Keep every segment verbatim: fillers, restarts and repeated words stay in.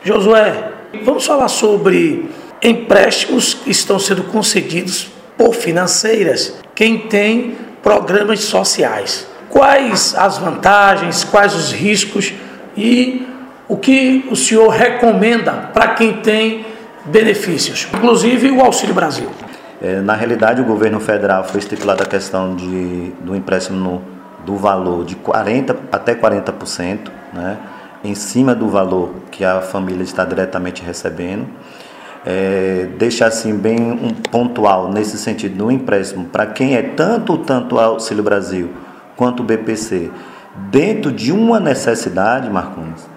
Josué, vamos falar sobre empréstimos que estão sendo concedidos por financeiras, quem tem programas sociais. Quais as vantagens, quais os riscos e o que o senhor recomenda para quem tem benefícios, inclusive o Auxílio Brasil? É, na realidade, o governo federal foi estipulada a questão de, do empréstimo no, do valor de quarenta por cento até quarenta por cento, né, em cima do valor que a família está diretamente recebendo. É, deixa assim bem um pontual nesse sentido do empréstimo para quem é tanto tanto o Auxílio Brasil quanto o B P C, dentro de uma necessidade, Marcondes.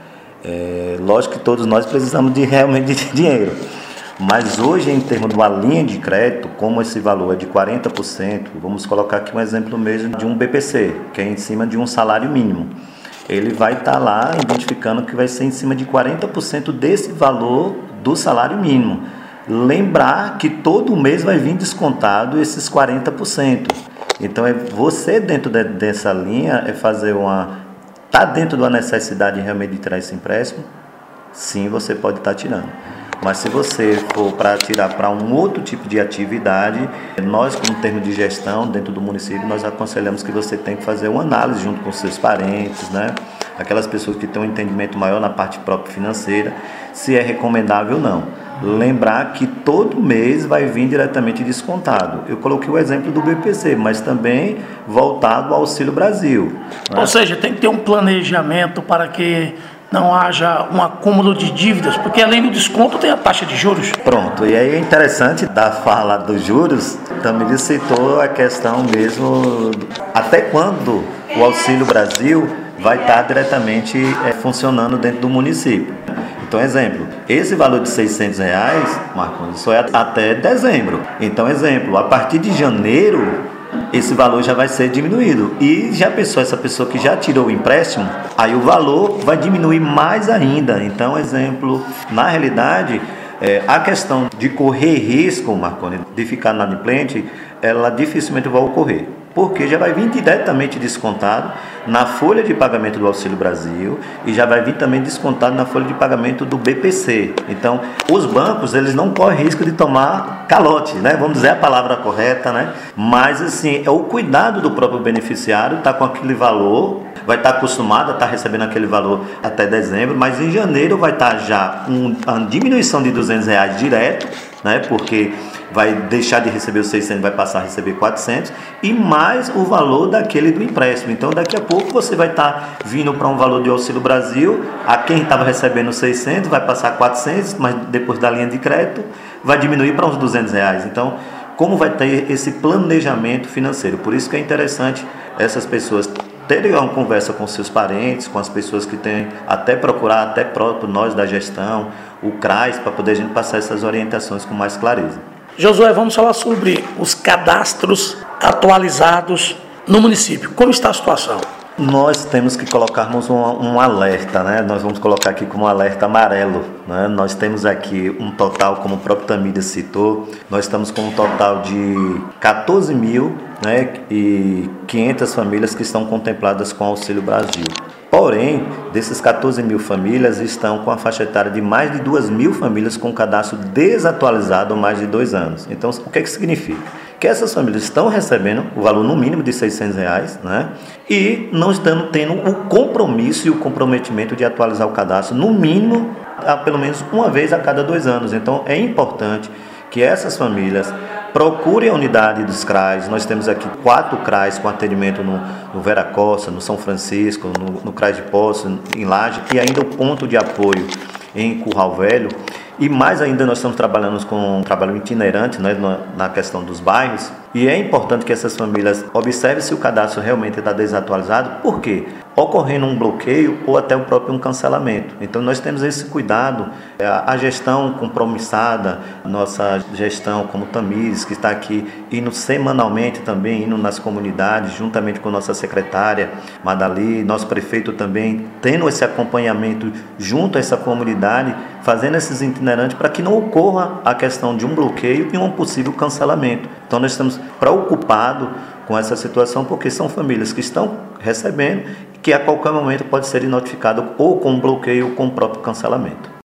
É, lógico que todos nós precisamos de realmente de dinheiro, mas hoje, em termos de uma linha de crédito, como esse valor é de quarenta por cento, vamos colocar aqui um exemplo mesmo de um B P C, que é em cima de um salário mínimo. Ele vai estar lá identificando que vai ser em cima de quarenta por cento desse valor do salário mínimo. Lembrar que todo mês vai vir descontado esses quarenta por cento. Então, é você dentro de, dessa linha é fazer uma... Está dentro de uma necessidade realmente de tirar esse empréstimo? Sim, você pode estar tirando. Mas se você for para tirar para um outro tipo de atividade, nós, como termo de gestão dentro do município, nós aconselhamos que você tem que fazer uma análise junto com seus parentes, né? Aquelas pessoas que têm um entendimento maior na parte própria financeira, se é recomendável ou não. Lembrar que todo mês vai vir diretamente descontado. Eu coloquei o exemplo do B P C, mas também voltado ao Auxílio Brasil, né? Ou seja, tem que ter um planejamento para que não haja um acúmulo de dívidas, porque além do desconto tem a taxa de juros. Pronto, e aí é interessante da fala dos juros, também citou a questão mesmo, até quando o Auxílio Brasil vai estar diretamente é, funcionando dentro do município. Então, exemplo, esse valor de seiscentos reais, Marcos, isso é até dezembro. Então, exemplo, a partir de janeiro, esse valor já vai ser diminuído. E já pensou, essa pessoa que já tirou o empréstimo, aí o valor vai diminuir mais ainda. Então, exemplo, na realidade, é, a questão de correr risco, Marconi, de ficar inadimplente, ela dificilmente vai ocorrer, porque já vai vir diretamente descontado na folha de pagamento do Auxílio Brasil e já vai vir também descontado na folha de pagamento do B P C. Então, os bancos, eles não correm risco de tomar calote, né? Vamos dizer a palavra correta, né? Mas, assim, é o cuidado do próprio beneficiário, tá com aquele valor, vai estar acostumado a estar recebendo aquele valor até dezembro, mas em janeiro vai estar já um, uma diminuição de duzentos reais direto, né? Porque vai deixar de receber os seiscentos, vai passar a receber quatrocentos, e mais o valor daquele do empréstimo. Então, daqui a pouco você vai estar vindo para um valor de Auxílio Brasil, a quem estava recebendo seiscentos vai passar quatrocentos, mas depois da linha de crédito vai diminuir para uns duzentos reais. Então, como vai ter esse planejamento financeiro? Por isso que é interessante essas pessoas terem uma conversa com seus parentes, com as pessoas que têm, até procurar, até próprio nós da gestão, o CRAS, para poder a gente passar essas orientações com mais clareza. Josué, vamos falar sobre os cadastros atualizados no município. Como está a situação? Nós temos que colocarmos um, um alerta, né? Nós vamos colocar aqui como um alerta amarelo, né? Nós temos aqui um total, como o próprio Tamídia citou, nós estamos com um total de quatorze mil, né, e quinhentas famílias que estão contempladas com o Auxílio Brasil. Porém, desses quatorze mil famílias estão com a faixa etária de mais de duas mil famílias com cadastro desatualizado há mais de dois anos. Então, o que é que significa? Que essas famílias estão recebendo o valor no mínimo de seiscentos reais, né? E não estão tendo o compromisso e o comprometimento de atualizar o cadastro no mínimo, a, pelo menos uma vez a cada dois anos. Então, é importante que essas famílias procurem a unidade dos CRAS. Nós temos aqui quatro CRAS com atendimento no, no Vera Costa, no São Francisco, no, no CRAS de Poços, em Laje, e ainda o ponto de apoio em Curral Velho. E mais ainda nós estamos trabalhando com um trabalho itinerante, né, na, na questão dos bairros. E é importante que essas famílias observem se o cadastro realmente está desatualizado. Por quê? Ocorrendo um bloqueio ou até o próprio um cancelamento. Então nós temos esse cuidado, a gestão compromissada, nossa gestão como Tamires, que está aqui indo semanalmente também, indo nas comunidades, juntamente com nossa secretária Madali, nosso prefeito também, tendo esse acompanhamento junto a essa comunidade, fazendo esses itinerantes para que não ocorra a questão de um bloqueio e um possível cancelamento. Então nós estamos preocupados com essa situação, porque são famílias que estão recebendo, que a qualquer momento pode ser notificado ou com bloqueio ou com o próprio cancelamento.